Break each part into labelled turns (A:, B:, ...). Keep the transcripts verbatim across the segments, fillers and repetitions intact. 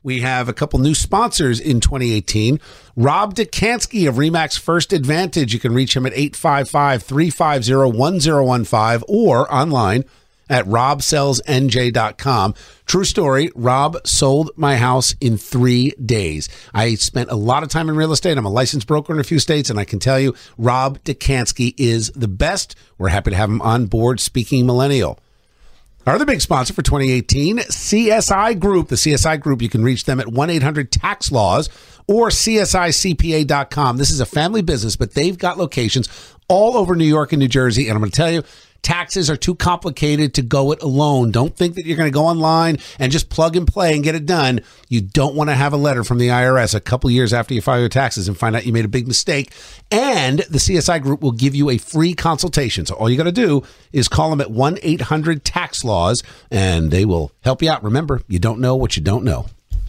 A: we have a couple new sponsors in twenty eighteen. Rob Dekanski of RE/MAX First Advantage. You can reach him at eight five five, three five zero, one zero one five or online at rob sells n j dot com. True story, Rob sold my house in three days. I spent a lot of time in real estate. I'm a licensed broker in a few states, and I can tell you, Rob Dekanski is the best. We're happy to have him on board, Speaking Millennial. Our other big sponsor for twenty eighteen, C S I Group. The C S I Group, you can reach them at one eight hundred tax laws or c s i c p a dot com. This is a family business, but they've got locations all over New York and New Jersey, and I'm going to tell you, taxes are too complicated to go it alone. Don't think that you're going to go online and just plug and play and get it done. You don't want to have a letter from the I R S a couple years after you file your taxes and find out you made a big mistake. And the C S I Group will give you a free consultation. So all you got to do is call them at one eight hundred tax laws, and they will help you out. Remember, you don't know what you don't know.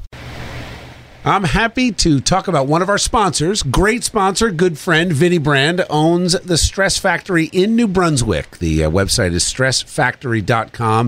A: I'm happy to talk about one of our sponsors. Great sponsor, good friend, Vinnie Brand, owns the Stress Factory in New Brunswick. The uh, website is stress factory dot com.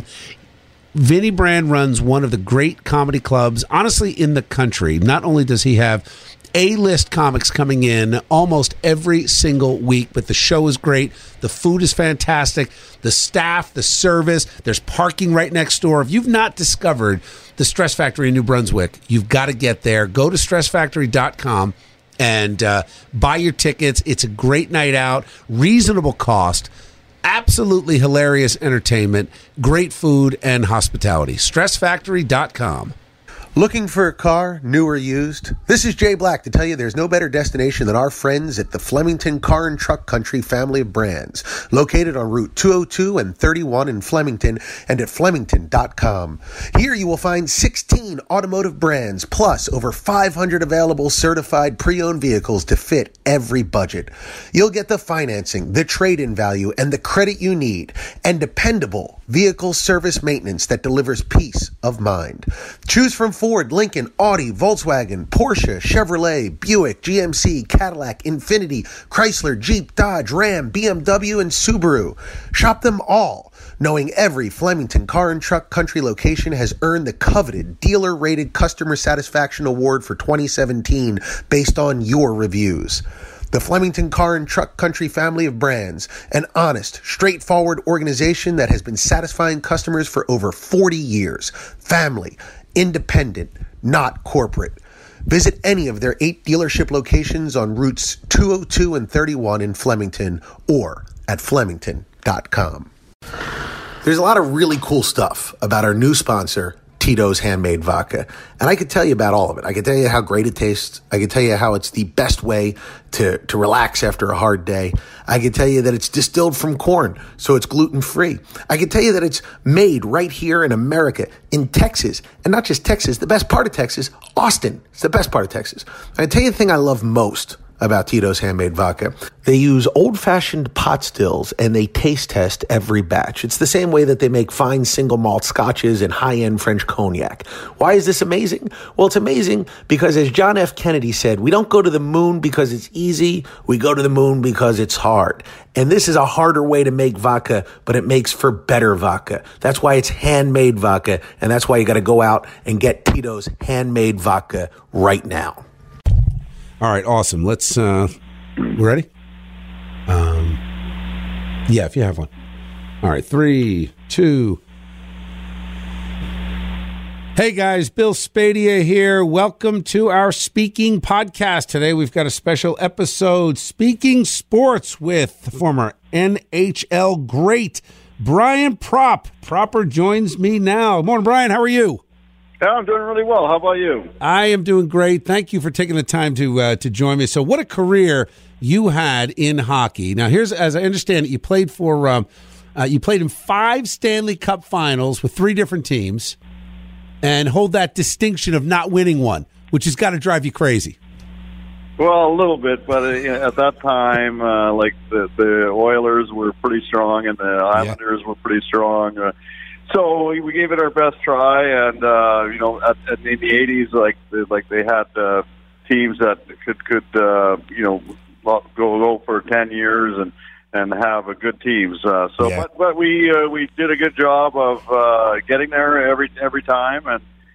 A: Vinnie Brand runs one of the great comedy clubs, honestly, in the country. Not only does he have A-list comics coming in almost every single week, but the show is great. The food is fantastic. The staff, the service, there's parking right next door. If you've not discovered the Stress Factory in New Brunswick, you've got to get there. Go to stress factory dot com and uh, buy your tickets. It's a great night out, reasonable cost, absolutely hilarious entertainment, great food and hospitality. stress factory dot com.
B: Looking for a car, new or used? This is Jay Black to tell you there's no better destination than our friends at the Flemington Car and Truck Country family of brands, located on Route two oh two and thirty-one in Flemington and at flemington dot com. Here you will find sixteen automotive brands plus over five hundred available certified pre-owned vehicles to fit every budget. You'll get the financing, the trade-in value, and the credit you need, and dependable vehicle service maintenance that delivers peace of mind. Choose from Ford, Lincoln, Audi, Volkswagen, Porsche, Chevrolet, Buick, G M C, Cadillac, Infiniti, Chrysler, Jeep, Dodge, Ram, B M W, and Subaru. Shop them all, knowing every Flemington Car and Truck Country location has earned the coveted dealer-rated customer satisfaction award for twenty seventeen based on your reviews. The Flemington Car and Truck Country family of brands, an honest, straightforward organization that has been satisfying customers for over forty years. Family, independent, not corporate. Visit any of their eight dealership locations on routes two oh two and thirty-one in Flemington or at flemington dot com. There's a lot of really cool stuff about our new sponsor, Tito's Handmade Vodka. And I could tell you about all of it. I could tell you how great it tastes. I could tell you how it's the best way to, to relax after a hard day. I could tell you that it's distilled from corn, so it's gluten-free. I could tell you that it's made right here in America, in Texas. And not just Texas, the best part of Texas, Austin. It's the best part of Texas. I can tell you the thing I love most about Tito's Handmade Vodka. They use old-fashioned pot stills and they taste test every batch. It's the same way that they make fine single malt scotches and high-end French cognac. Why is this amazing? Well, it's amazing because, as John F. Kennedy said, we don't go to the moon because it's easy, we go to the moon because it's hard. And this is a harder way to make vodka, but it makes for better vodka. That's why it's handmade vodka, and that's why you got to go out and get Tito's Handmade Vodka right now.
A: All right, awesome. Let's, uh, we ready? Um, yeah, if you have one. All right, three, two. Hey guys, Bill Spadea here. Welcome to our Speaking Podcast. Today we've got a special episode, Speaking Sports, with the former N H L great Brian Propp. Propper joins me now. Good morning, Brian. How are you?
C: Yeah, I'm doing really well. How about you?
A: I am doing great. Thank you for taking the time to uh, to join me. So what a career you had in hockey. Now, here's, as I understand it, you played for um, uh, you played in five Stanley Cup finals with three different teams and hold that distinction of not winning one, which has got to drive you crazy.
C: Well, a little bit, but uh, at that time, uh, like the, the Oilers were pretty strong and the Islanders yeah. were pretty strong. Uh, So we gave it our best try, and uh, you know, at, at, in the eighties, like like they had uh, teams that could could uh, you know go go for ten years and, and have a good teams. Uh, so, yeah. but but we uh, we did a good job of uh, getting there every every time, and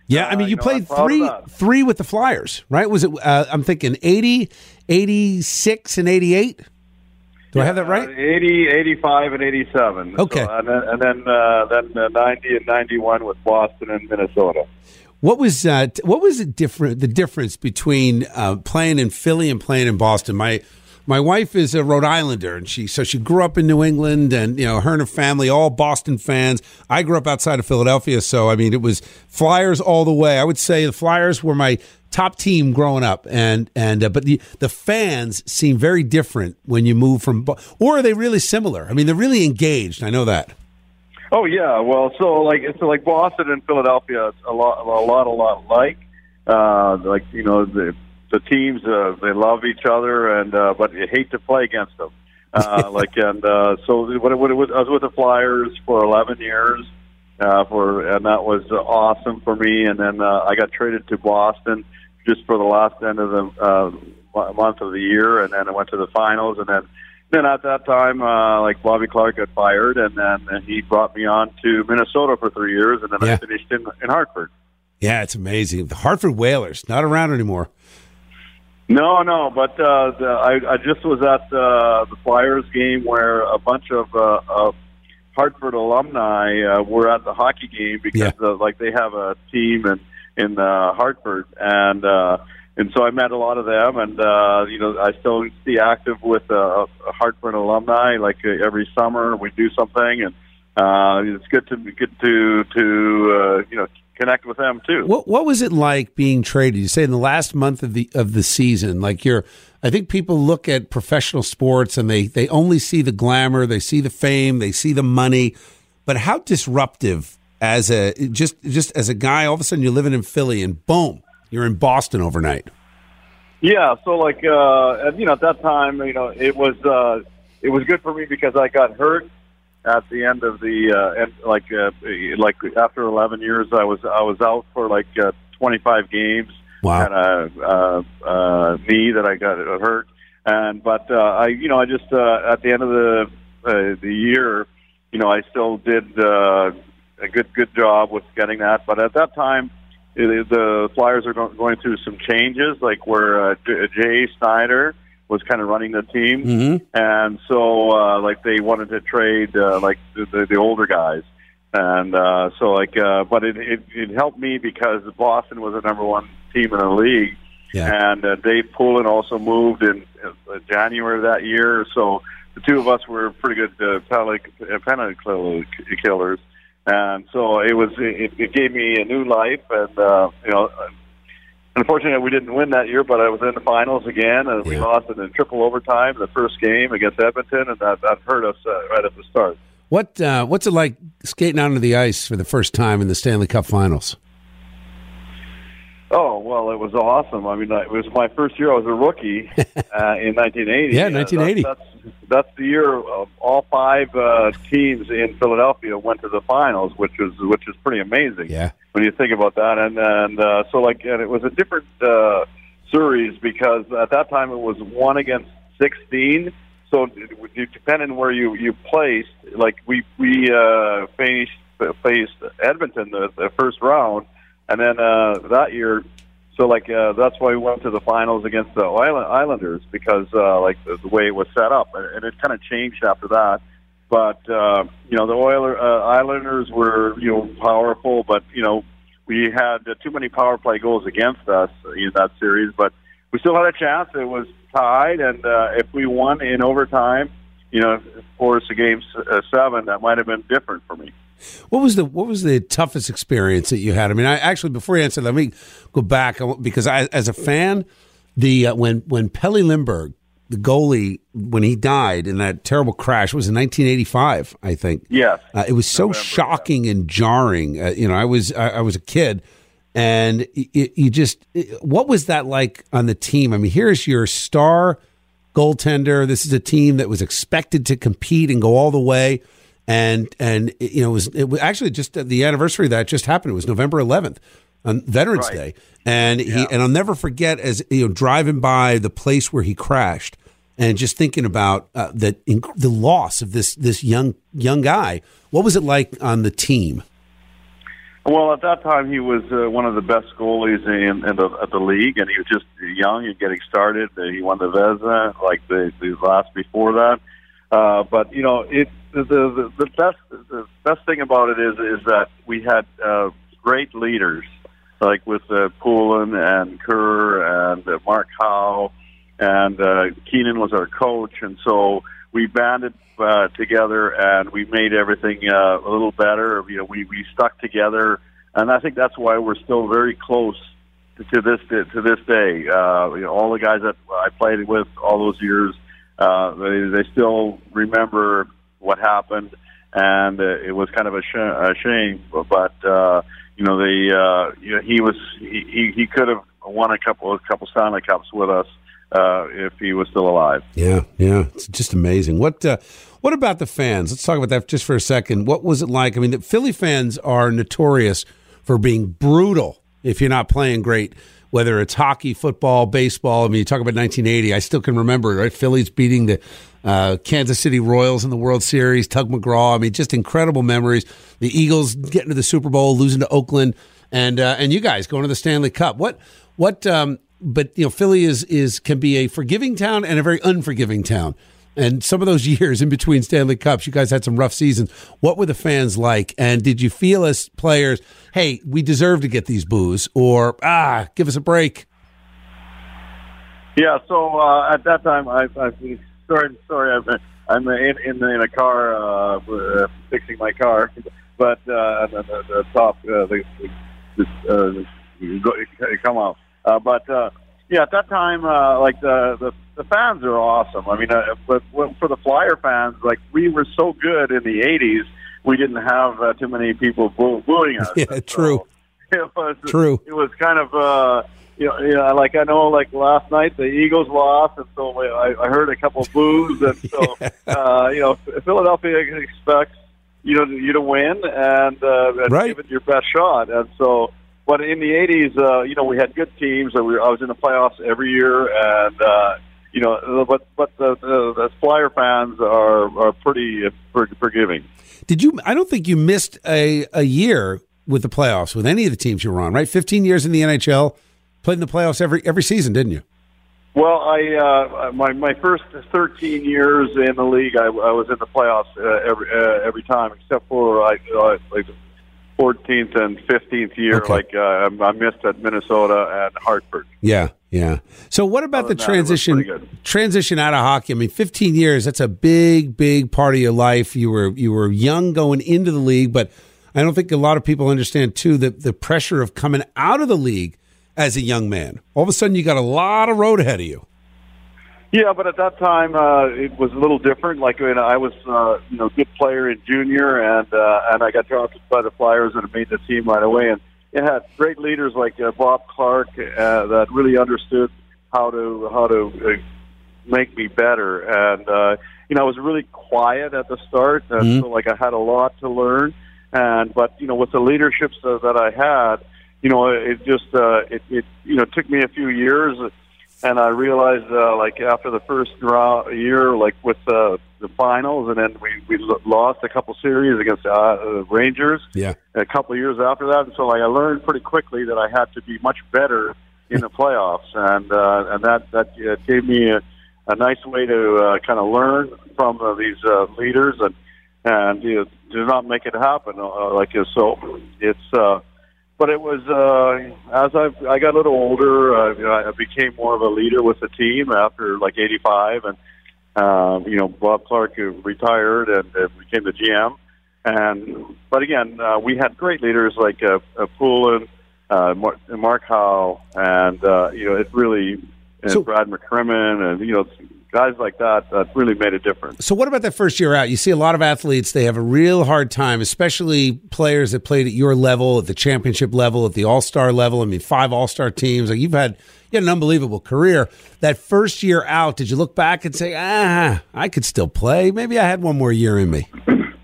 A: Yeah, I mean, you,
C: uh, you
A: played
C: know,
A: three three with the Flyers, right? Was it? Uh, I'm thinking eighty, eighty-six, and eighty-eight. Do yeah, I have that right?
C: Uh, eighty, eighty-five, and eighty-seven.
A: Okay,
C: so, and then and then uh, then uh, ninety and ninety-one with Boston and Minnesota.
A: What was uh, what was the different the difference between uh, playing in Philly and playing in Boston? My my wife is a Rhode Islander, and she so she grew up in New England, and you know her and her family all Boston fans. I grew up outside of Philadelphia, so I mean it was Flyers all the way. I would say the Flyers were my top team growing up, and and uh, but the the fans seem very different when you move from, or are they really similar? I mean, they're really engaged. I know that.
C: Oh yeah, well, so like so like Boston and Philadelphia, it's a lot, a lot, a lot like, uh, like you know the the teams uh, they love each other, and uh, but you hate to play against them. Uh, like and uh, so what, what, what, I was with the Flyers for eleven years, uh, for and that was awesome for me. And then uh, I got traded to Boston just for the last end of the uh, month of the year, and then I went to the finals, and then. Then at that time, uh, like Bobby Clarke got fired, and then and he brought me on to Minnesota for three years, and then yeah. I finished in, in Hartford.
A: Yeah, it's amazing. The Hartford Whalers, not around anymore.
C: No, no, but uh, the, I, I just was at uh, the Flyers game where a bunch of, uh, of Hartford alumni uh, were at the hockey game because yeah. uh, like they have a team in in uh, Hartford, and. Uh, And so I met a lot of them, and uh, you know I still stay active with uh, Hartford alumni. Like uh, every summer, we do something, and uh, it's good to get to to uh, you know connect with them too.
A: What What was it like being traded? You say in the last month of the of the season, like you're. I think people look at professional sports and they they only see the glamour, they see the fame, they see the money, but how disruptive as a just just as a guy, all of a sudden you're living in Philly and boom. You're in Boston overnight.
C: Yeah, so like uh, you know, at that time, you know, it was uh, it was good for me because I got hurt at the end of the uh, end, like uh, like after eleven years, I was I was out for like uh, twenty-five games.
A: Wow.
C: And a uh, uh, knee that I got hurt, and but uh, I you know I just uh, at the end of the uh, the year, you know, I still did uh, a good good job with getting that, but at that time. The Flyers are going through some changes, like where uh, Jay Snyder was kind of running the team,
A: mm-hmm.
C: and so uh, like they wanted to trade uh, like the, the, the older guys, and uh, so like, uh, but it, it it helped me because Boston was the number one team in the league,
A: yeah.
C: and uh, Dave Poulin also moved in uh, January of that year, so the two of us were pretty good uh, penalty killers. And so it was. It, it gave me a new life, and uh, you know, unfortunately, we didn't win that year. But I was in the finals again, and yeah. we lost in triple overtime in the first game against Edmonton, and that, that hurt us uh, right at the start.
A: What uh, What's it like skating onto the ice for the first time in the Stanley Cup Finals?
C: Oh, well, it was awesome. I mean, it was my first year. I was a rookie uh, in nineteen eighty.
A: Yeah, nineteen eighty.
C: Uh, that's, that's, that's the year of all five uh, teams in Philadelphia went to the finals, which was which is pretty amazing.
A: Yeah.
C: When you think about that, and and uh, so like, and it was a different uh, series because at that time it was one against sixteen. So depending where you you placed, like we we uh, faced faced Edmonton the, the first round. And then uh, that year, so like uh, that's why we went to the finals against the Islanders because uh, like the, the way it was set up, and it kind of changed after that. But uh, you know, the Oiler uh, Islanders were you know powerful, but you know we had uh, too many power play goals against us in that series. But we still had a chance. It was tied, and uh, if we won in overtime, you know, for us to game uh, seven, that might have been different for me.
A: What was the what was the toughest experience that you had? I mean, I actually before you answer, let me go back because I, as a fan, the uh, when when Pelle Lindbergh, the goalie, when he died in that terrible crash, it was in nineteen eighty-five, I think.
C: Yes,
A: uh, it was so November, shocking yeah. and jarring. Uh, you know, I was I, I was a kid, and it, you just it, what was that like on the team? I mean, here's your star goaltender. This is a team that was expected to compete and go all the way. And and you know it was it was actually just the anniversary of that just happened. It was November eleventh on Veterans right. Day, and yeah. he and I'll never forget as you know driving by the place where he crashed and just thinking about uh, that inc- the loss of this this young young guy. What was it like on the team?
C: Well, at that time, he was uh, one of the best goalies in, in the, at the league, and he was just young and getting started. Uh, he won the Vezina, like the, the last before that. Uh, but you know, it the, the the best the best thing about it is is that we had uh, great leaders, like with uh, Poulin and Kerr and uh, Mark Howe, and uh, Keenan was our coach, and so we banded uh, together and we made everything uh, a little better. You know, we, we stuck together, and I think that's why we're still very close to, to this to this day. Uh, you know, all the guys that I played with all those years, uh, they, they still remember what happened, and uh, it was kind of a, sh- a shame. But uh, you know, the uh, you know, he was he, he could have won a couple a couple Stanley Cups with us. Uh, if he was still alive.
A: Yeah, yeah, it's just amazing. What uh, what about the fans? Let's talk about that just for a second. What was it like? I mean, the Philly fans are notorious for being brutal if you're not playing great, whether it's hockey, football, baseball. I mean, you talk about nineteen eighty. I still can remember, right? Phillies beating the uh, Kansas City Royals in the World Series, Tug McGraw. I mean, just incredible memories. The Eagles getting to the Super Bowl, losing to Oakland, and uh, and you guys going to the Stanley Cup. What what? Um, But, you know, Philly is, is can be a forgiving town and a very unforgiving town. And some of those years in between Stanley Cups, you guys had some rough seasons. What were the fans like? And did you feel as players, hey, we deserve to get these boos, or, ah, give us a break?
C: Yeah, so uh, at that time, I, I sorry, sorry, I'm, I'm in, in, in a car uh, fixing my car. But uh, the, the, the top, uh, the, the, uh, come off. Uh, but uh, yeah, at that time, uh, like the, the the fans are awesome. I mean, uh, but for the Flyer fans, like we were so good in the eighties, we didn't have uh, too many people boo- booing us.
A: Yeah, so true.
C: It was,
A: true.
C: It was kind of uh, you know, you know, like I know, like last night the Eagles lost, and so I, I heard a couple of boos, and so yeah. uh, you know, Philadelphia expects you know you to win and, uh, and
A: right.
C: give it your best shot, and so. But in the eighties, uh, you know, we had good teams. We were, I was in the playoffs every year, and uh, you know, but but the, the, the Flyer fans are are pretty forgiving.
A: Did you? I don't think you missed a a year with the playoffs with any of the teams you were on. Right, fifteen years in the N H L, played in the playoffs every every season, didn't you?
C: Well, I uh, my my first thirteen years in the league, I, I was in the playoffs uh, every uh, every time, except for I uh, like. fourteenth and fifteenth year, okay. like uh, I missed at Minnesota and Hartford.
A: Yeah, yeah. So what about Other the transition transition out of hockey? I mean, fifteen years, that's a big, big part of your life. You were you were young going into the league, but I don't think a lot of people understand, too, that the pressure of coming out of the league as a young man. All of a sudden, you got a lot of road ahead of you.
C: Yeah, but at that time uh, it was a little different. Like you know, I was, uh, you know, good player in junior, and uh, and I got drafted by the Flyers and made the team right away. And it had great leaders like uh, Bob Clark uh, that really understood how to how to uh, make me better. And uh, you know, I was really quiet at the start, and mm-hmm. so like I had a lot to learn. And but you know, with the leadership that I had, you know, it just uh, it it you know took me a few years. And I realized, uh, like after the first draw year, like with uh, the finals, and then we we lost a couple series against uh, uh, Rangers.
A: Yeah,
C: a couple of years after that, and so like I learned pretty quickly that I had to be much better in the playoffs, and uh, and that that uh, gave me a, a nice way to uh, kind of learn from uh, these uh, leaders and and you know, do not make it happen uh, like this. So it's. Uh, But it was uh, as I I got a little older, uh, you know, I became more of a leader with the team after like eighty-five, and um, you know Bob Clark retired and uh, became the G M. And but again, uh, we had great leaders like uh, uh, Poulin, uh, Mark, Mark Howe, and uh, you know it really and so, Brad McCrimmon, and you know. Guys like that that really made a difference.
A: So what about that first year out? You see a lot of athletes, they have a real hard time, especially players that played at your level, at the championship level, at the all-star level. I mean, five all-star teams. Like you've had, you had an unbelievable career. That first year out, did you look back and say, ah, I could still play? Maybe I had one more year in me.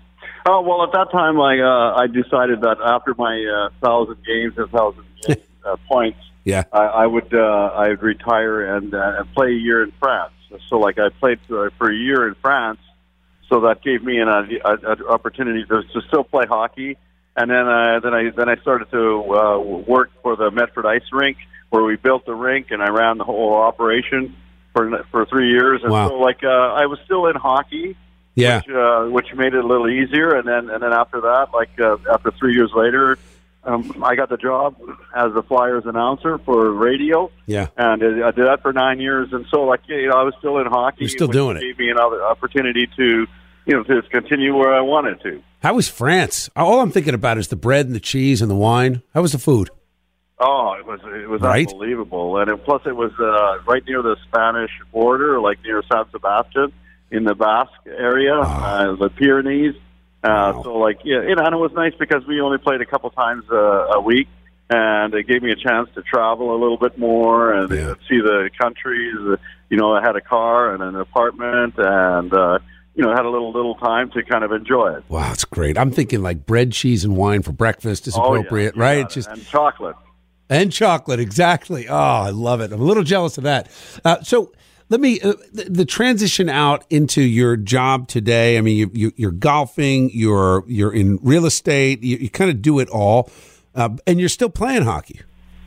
C: Oh, well, at that time, I uh, I decided that after my uh, thousand games and thousand games, uh, points,
A: yeah,
C: I, I would uh, I would retire and, uh, and play a year in France. So, like, I played for, for a year in France, so that gave me an, an opportunity to, to still play hockey and then uh, then I then I started to uh, work for the Medford Ice Rink, where we built the rink, and I ran the whole operation for for three years. And
A: wow.
C: so, like, uh, I was still in hockey,
A: yeah,
C: which, uh, which made it a little easier. And then and then after that, like uh, after three years later, um, I got the job as a Flyers announcer for radio.
A: Yeah,
C: and I did that for nine years. And so, like, you know, I was still in hockey.
A: You're still
C: which
A: doing it.
C: Gave me another opportunity to, you know, to continue where I wanted to.
A: How was France? All I'm thinking about is the bread and the cheese and the wine. How was the food?
C: Oh, it was it was
A: right?
C: unbelievable, and it, plus it was uh, right near the Spanish border, like near San Sebastian in the Basque area, oh. uh, the Pyrenees. Uh, wow. So, like, yeah, you know, and it was nice because we only played a couple times uh, a week, and it gave me a chance to travel a little bit more and
A: yeah.
C: uh, see the countries. You know, I had a car and an apartment, and uh, you know, had a little little time to kind of enjoy it.
A: Wow, it's great. I'm thinking like bread, cheese, and wine for breakfast is appropriate,
C: oh, yeah,
A: right?
C: It's
A: just
C: and chocolate.
A: And chocolate, exactly. Oh, I love it. I'm a little jealous of that. Uh, so let me, uh, the, the transition out into your job today. I mean, you, you, you're golfing, you're you're in real estate, you, you kind of do it all, uh, and you're still playing hockey.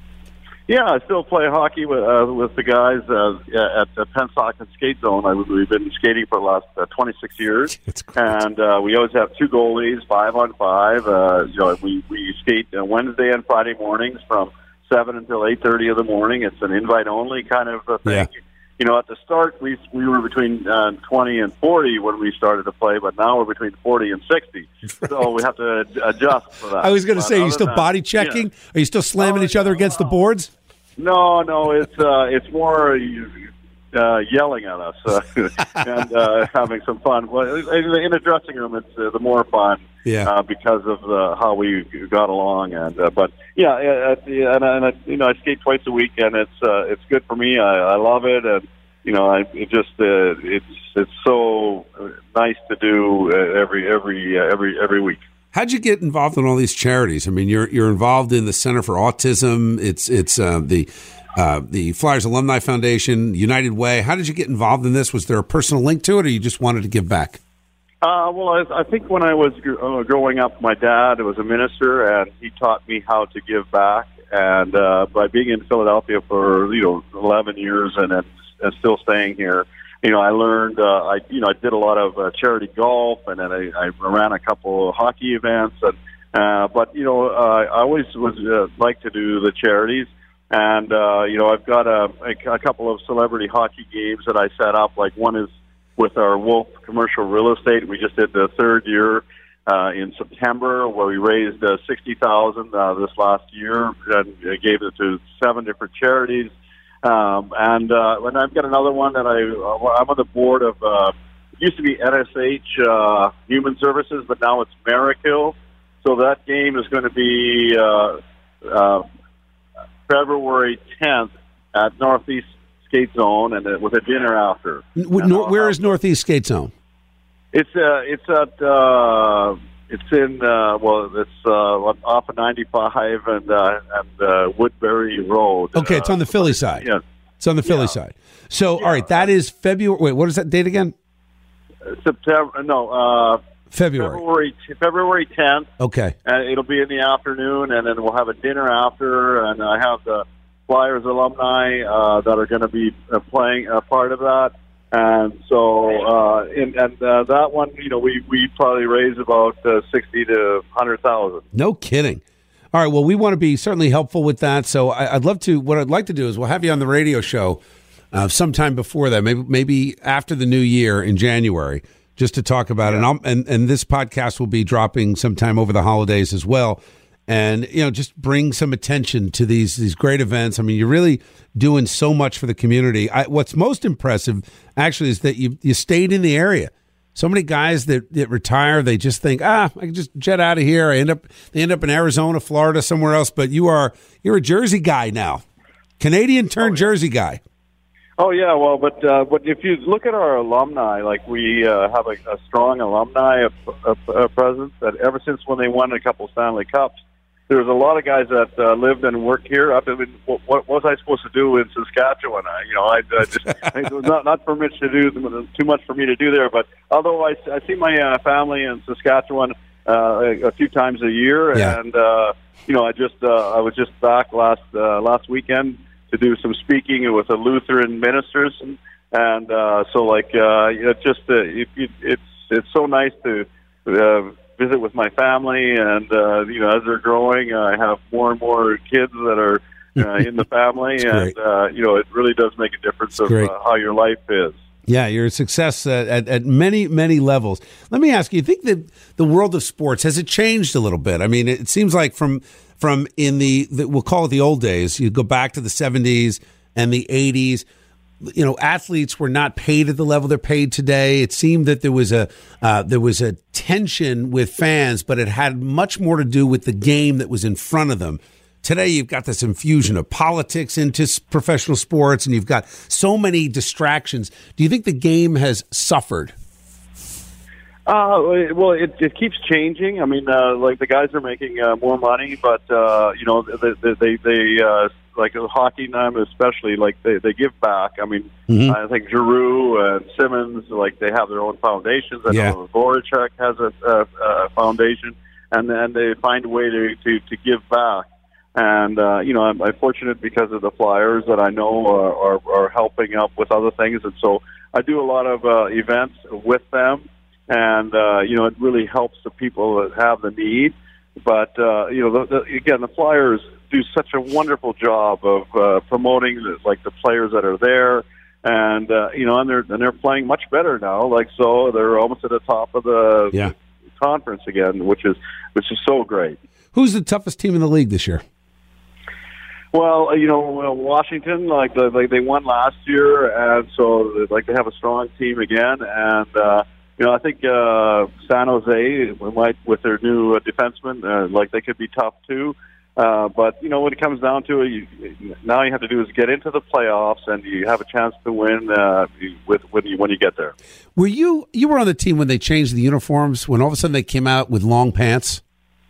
C: Yeah, I still play hockey with uh, with the guys uh, at the Pensacola Skate Zone. I, we've been skating for the last uh, twenty-six years,
A: That's great.
C: And uh, we always have two goalies, five on five. Uh, you know, we we skate uh, Wednesday and Friday mornings from seven until eight thirty in the morning. It's an invite only kind of a thing.
A: Yeah.
C: You know, at the start we we were between uh, twenty and forty when we started to play, but now we're between forty and sixty. Right. So we have to adjust for that.
A: I was going to say, are you still
C: that,
A: body checking?
C: Yeah.
A: Are you still slamming
C: oh,
A: each other
C: no,
A: against
C: no.
A: the boards?
C: No, no, it's uh, it's more uh, yelling at us uh, and uh, having some fun. Well, in the dressing room, it's uh, the more fun,
A: yeah,
C: uh, because of uh, how we got along. And uh, but yeah, at the, and, and I, you know, I skate twice a week, and it's uh, it's good for me. I, I love it, and you know, I it just uh, it's it's so nice to do uh, every every uh, every every week.
A: How'd you get involved in all these charities? I mean, you're you're involved in the Center for Autism. It's it's uh, the uh, the Flyers Alumni Foundation, United Way. How did you get involved in this? Was there a personal link to it, or you just wanted to give back?
C: Uh, well, I, I think when I was uh, growing up, my dad was a minister, and he taught me how to give back. And uh, by being in Philadelphia for you know eleven years, and then and still staying here. You know, I learned, uh, I, you know, I did a lot of uh, charity golf, and then I, I ran a couple of hockey events. And, uh, but, you know, uh, I always was uh, like to do the charities. And, uh, you know, I've got a, a, a couple of celebrity hockey games that I set up. Like one is with our Wolf Commercial Real Estate. We just did the third year uh, in September, where we raised uh, sixty thousand dollars uh, this last year and gave it to seven different charities. Um, and uh, and I've got another one that I uh, I'm on the board of. Uh, it used to be N S H uh, Human Services, but now it's Miracle. So that game is going to be uh, uh, February tenth at Northeast Skate Zone, and uh, with a dinner after.
A: Nor- where is Northeast Skate Zone?
C: It's uh, it's at. Uh, It's in uh, well, it's uh, off of ninety-five and uh, and uh, Woodbury Road.
A: Okay, it's on the Philly side.
C: Yeah,
A: it's on the Philly
C: yeah.
A: side. So,
C: yeah.
A: all right, that is February. Wait, what is that date again?
C: September. No, uh,
A: February.
C: February. February tenth.
A: Okay,
C: and it'll be in the afternoon, and then we'll have a dinner after, and I have the Flyers alumni uh, that are going to be uh, playing a part of that. And so, uh, in, and uh, that one, you know, we, we probably raise about uh, sixty to hundred thousand.
A: No kidding. All right. Well, we want to be certainly helpful with that. So I, I'd love to. What I'd like to do is we'll have you on the radio show uh, sometime before that, maybe maybe after the new year in January, just to talk about yeah. it. And, I'll, and and this podcast will be dropping sometime over the holidays as well. And, you know, just bring some attention to these these great events. I mean, you're really doing so much for the community. I, what's most impressive, actually, is that you you stayed in the area. So many guys that, that retire, they just think, ah, I can just jet out of here. I end up they end up in Arizona, Florida, somewhere else. But you are you're a Jersey guy now, Canadian turned oh, yeah. Jersey guy.
C: Oh yeah, well, but uh, but if you look at our alumni, like we uh, have a, a strong alumni a, a, a presence that ever since when they won a couple Stanley Cups. There's a lot of guys that uh, lived and worked here. Up in, what, what was I supposed to do in Saskatchewan? I, you know, I, I just it was not not for much to do, too much for me to do there. But although I, I see my uh, family in Saskatchewan uh, a, a few times a year,
A: Yeah.
C: and uh, you know, I just uh, I was just back last uh, last weekend to do some speaking with the Lutheran ministers, and, and uh, so like uh, you know, just uh, it, it, it's it's so nice to uh, visit with my family, and uh, you know, as they're growing, I have more and more kids that are uh, in the family, and uh, you know, it really does make a difference of uh, how your life is.
A: Yeah, you're a success uh, at, at many, many levels. Let me ask you, you think that the world of sports, has it changed a little bit? I mean, it seems like from from in the, the we'll call it the old days, you go back to the seventies and the eighties, you know, athletes were not paid at the level they're paid today. It seemed that there was a uh, there was a tension with fans, but it had much more to do with the game that was in front of them. Today, you've got this infusion of politics into professional sports, and you've got so many distractions. Do you think the game has suffered?
C: Uh, well, it, it keeps changing. I mean, uh, like the guys are making uh, more money, but uh, you know, they they, they uh, like hockey now, especially, like they, they give back. I mean, mm-hmm. I think Giroux and Simmons, like they have their own foundations. I
A: yeah.
C: know Voracek has a, a, a foundation, and then they find a way to to, to give back. And, uh, you know, I'm, I'm fortunate because of the Flyers that I know are, are, are helping out with other things. And so I do a lot of uh, events with them. And, uh, you know, it really helps the people that have the need. But, uh, you know, the, the, again, the Flyers do such a wonderful job of uh, promoting, the, like, the players that are there. And, uh, you know, and they're, and they're playing much better now. Like, so they're almost at the top of the
A: yeah.
C: conference again, which is which is so great.
A: Who's the toughest team in the league this year?
C: Well, you know, Washington, like, the, like they won last year, and so like they have a strong team again. And uh, you know, I think uh, San Jose might, with their new uh, defenseman, uh, like they could be tough too. Uh, but you know, when it comes down to it, you, now you have to do is get into the playoffs, and you have a chance to win uh, with when you when you get there.
A: Were you you were on the team when they changed the uniforms? When all of a sudden they came out with long pants?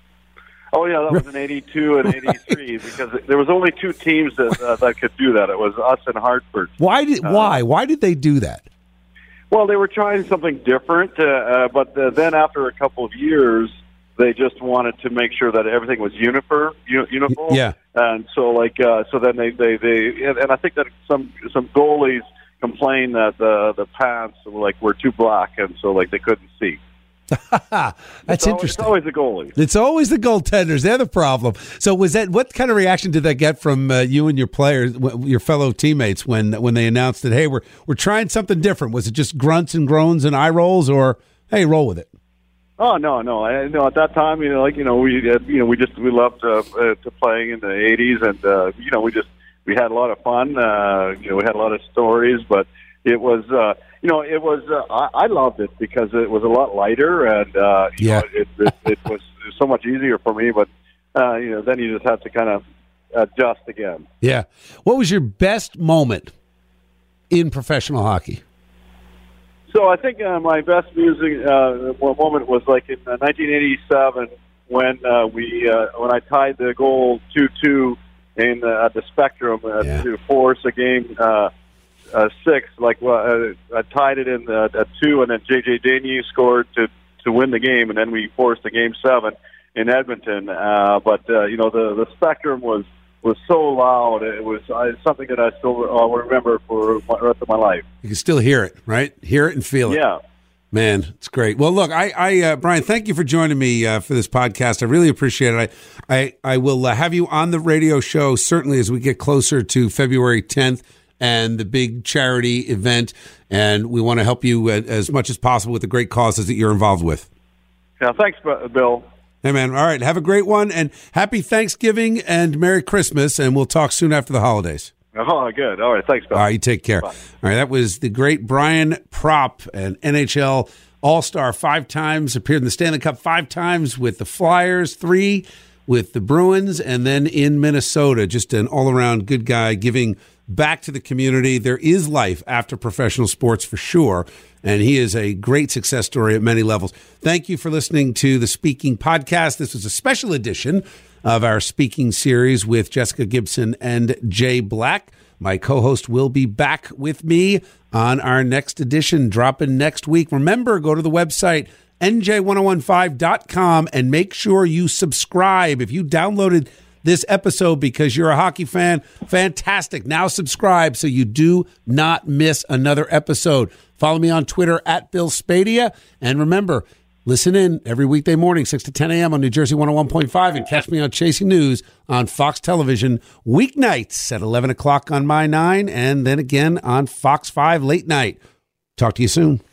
C: Oh yeah, that was in eighty-two and eighty-three because there was only two teams that uh, that could do that. It was us and Hartford.
A: Why did uh, why why did they do that?
C: Well, they were trying something different, uh, uh, but uh, then after a couple of years, they just wanted to make sure that everything was uniform. Uniform.
A: Yeah.
C: And so, like, uh, so then they they, they and, and I think that some some goalies complained that the the pants like were too black, and so like they couldn't see.
A: That's
C: it's
A: interesting.
C: Always, it's always the goalies.
A: It's always the goaltenders. They're the problem. So, was that what kind of reaction did that get from uh, you and your players, your fellow teammates, when when they announced that, hey, we're we're trying something different? Was it just grunts and groans and eye rolls, or hey, roll with it?
C: Oh no, no, I no. At that time, you know, like you know, we uh, you know, we just we loved uh, uh, to playing in the eighties, and uh, you know, we just we had a lot of fun. Uh, you know, we had a lot of stories, but it was. Uh, You know, it was. Uh, I, I loved it because it was a lot lighter, and uh, you
A: yeah.
C: know, it, it, it was so much easier for me. But uh, you know, then you just have to kind of adjust again.
A: Yeah. What was your best moment in professional hockey?
C: So I think uh, my best music uh, moment was like in uh, nineteen eighty-seven when uh, we uh, when I tied the goal two two in uh, at the Spectrum uh,
A: yeah.
C: to force a game. Uh, Uh, six, like uh, I tied it in uh, at two, and then J J Daigny scored to to win the game, and then we forced the game seven in Edmonton. Uh, but uh, you know, the the Spectrum was was so loud; it was uh, something that I still uh, will remember for the rest of my life.
A: You can still hear it, right? Hear it and feel it.
C: Yeah.
A: Man, it's great. Well, look, I, I uh, Brian, thank you for joining me uh, for this podcast. I really appreciate it. I, I, I will uh, have you on the radio show certainly as we get closer to February tenth. And the big charity event, and we want to help you as much as possible with the great causes that you're involved with.
C: Yeah, thanks, Bill.
A: Hey, man. All right, have a great one, and happy Thanksgiving and Merry Christmas, and we'll talk soon after the holidays.
C: Oh, good. All right, thanks, Bill.
A: All right, you take care. Bye. All right, that was the great Brian Propp, an N H L All-Star five times, appeared in the Stanley Cup five times with the Flyers, three with the Bruins, and then in Minnesota. Just an all-around good guy, giving back to the community. There is life after professional sports for sure, and he is a great success story at many levels. Thank you for listening to the Speaking Podcast. This was a special edition of our speaking series with Jessica Gibson and Jay Black. My co-host will be back with me on our next edition, dropping next week. Remember, go to the website, N J ten fifteen dot com, and make sure you subscribe. If you downloaded this episode because you're a hockey fan, fantastic. Now subscribe so you do not miss another episode. Follow me on Twitter at Bill Spadia. And remember, listen in every weekday morning, six to ten a.m. on New Jersey one oh one point five, and catch me on Chasing News on Fox Television weeknights at eleven o'clock on My nine, and then again on Fox five late night. Talk to you soon.